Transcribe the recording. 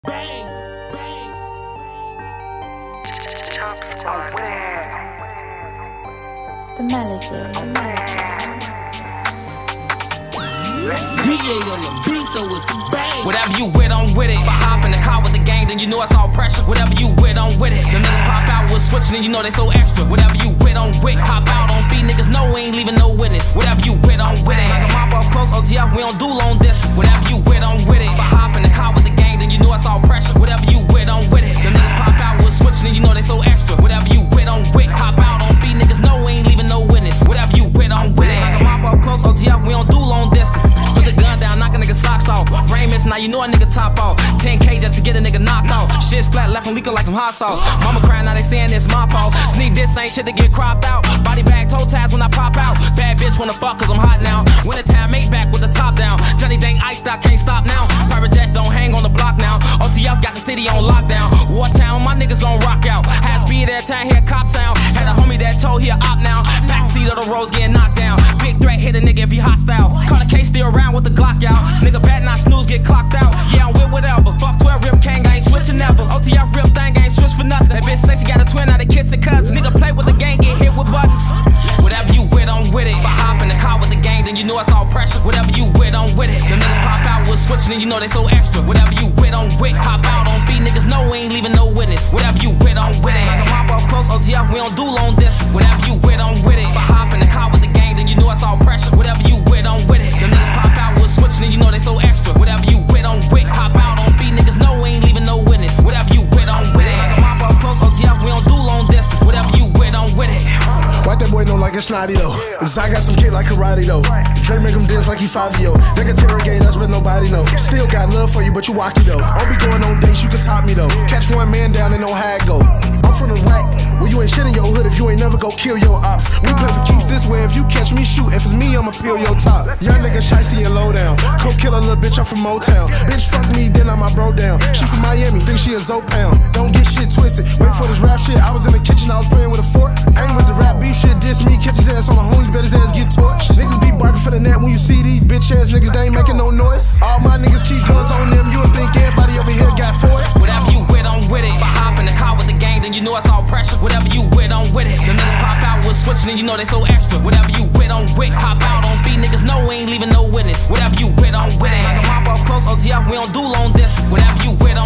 Bang, bang. Chop Squad. The melody. DJ on the beat, so it's bang. Whatever you with, I'm with it. If I hop in the car with the gang, then you know it's all pressure. Whatever you with, I'm with it. The niggas pop out with switching, and you know they so extra. Whatever you with, I'm with. Hop out on feet, niggas know we ain't leaving no witness. Whatever you with, I'm with it. Like a mop up close, OTF, we don't do long distance. Whatever you with, I'm with it. If I hop in the car with the gang, then you know it's all pressure. Whatever you with, I'm with it. The niggas pop out with switching, and you know they so extra. Whatever you with, I'm with. Hop out on feet, niggas know we ain't leaving no witness. Whatever you with, I'm with it. Like a mop up close, OTF, we don't do long distance. Put the gun down, knock a nigga socks off. Rain miss, now you know a nigga top off. 10K just to get a nigga knocked off. Shit splat left and leaking like some hot sauce. Mama crying, now they saying it's my fault. Sneak this ain't shit to get cropped out. Body bag, toe tabs when I pop out. Bad bitch wanna fuck cause I'm hot now. Wintertime, made back with the top down. Johnny dang iced out, can't stop now. Private jets don't hang on the block now. OTF got the city on lockdown. Wartown, my niggas gon' rock out. High speed every time, hear cop sound. Had a homie that told he a op now. Backseat of the roads getting knocked down. Big threat hit a nigga if he hostile. Call the case still around with the Glock out. Nigga bad not snooze, get clocked out. Yeah, I'm with whatever. Fuck 12 rip gang, I ain't switching never. OTF real thing, I ain't switch for nothing. That bitch say she got a twin, now they kiss it cousin. Nigga play with the gang, get hit with buttons. Whatever you with, I'm with it. If I hop in the car with the gang, then you know it's all pressure. Whatever you with, I'm with it. The niggas pop out with switching, and you know they so extra. Whatever you with, I'm with. Hop out on feet, niggas know we ain't leaving no witness. Whatever you with, I'm with it. Like a mop up close, OTF, we don't do long distance. Whatever you with, I'm with it. If I hop in the car with the gang, then you know it's all pressure. Whatever you with, I'm with it. The niggas pop out with switching, and you know they so extra. Whatever you with, I'm with. Hop out on feet, niggas know we ain't leaving no witness. Whatever you with, I'm with it. Like a mop up close, OTF, we don't do long distance. Whatever you with, I'm with it. Wipe that boy know like it's snotty though. Cause I got some kid like karate though. Dre make him dance like he 5-year. They can interrogate us but nobody know. Still got love for you but you wacky though. I'll be going on dates, you can top me though. Catch one man down and know how it go. I'm from the rack, where you ain't shit in your hood if you ain't never go kill your ops. We play for keeps this way, if you catch me shoot, if it's me I'ma peel your top. Young nigga shiesty and low down. Coke killer little bitch, I'm from Motown. Bitch fuck me, then I'm my bro down. She from Miami, think she a Zoe pound. Don't get shit twisted, wait for this rap shit. I was in the kitchen, I was playing with a fork. I ain't with the rap beef shit, diss me, catch his ass on the homies, bet his ass get torched. Niggas be barking for the net when you see these bitch ass niggas, they ain't making no noise. All my niggas keep guns on them, you would think everybody over here got for it. Whatever you with, I'm with it. If I hop in the car with the gang, then you know it's all pressure. Whatever you with, I'm with it. The niggas pop out with switching, and you know they so extra. Whatever you with, I'm with. Hop out on feet, niggas know we ain't leaving no witness. Whatever you with, I'm with it. Like a mop up close, OTF, we don't do long distance. Whatever you with,